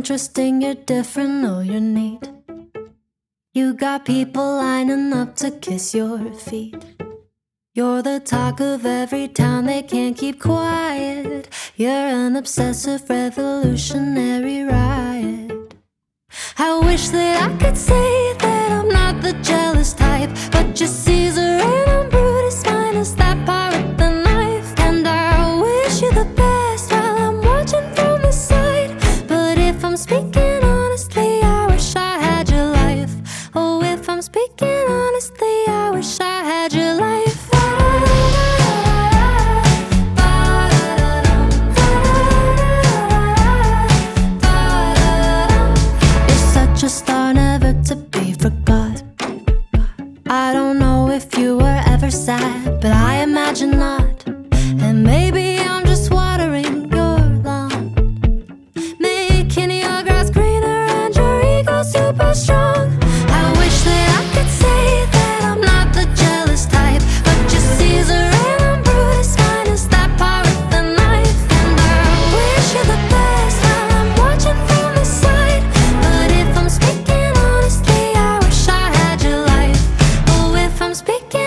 interesting, you're different, oh, you're neat. You got people lining up to kiss your feet. You're the talk of every town, they can't keep quiet. You're an obsessive revolutionary riot. I wish that I could say that I'm not the jealous type, but just Caesar and I'm Brutus minus that part with the knife. And I wish you the best while I'm watching from the side. But if I'm speaking honestly, I wish I had your life. Oh, if I'm speaking honestly, I wish I had your life. You're such a star, never to be forgot. I don't know if you were ever sad, but I imagine not. And maybe I'm just watering your lawn, making your grass greener and your ego super strong. I wish that I could say that I'm not the jealous type, but just Caesar and I'm Brutus minus that part with the knife. And I wish you the best while I'm watching from the side. But if I'm speaking honestly, I wish I had your life. Oh, if I'm speaking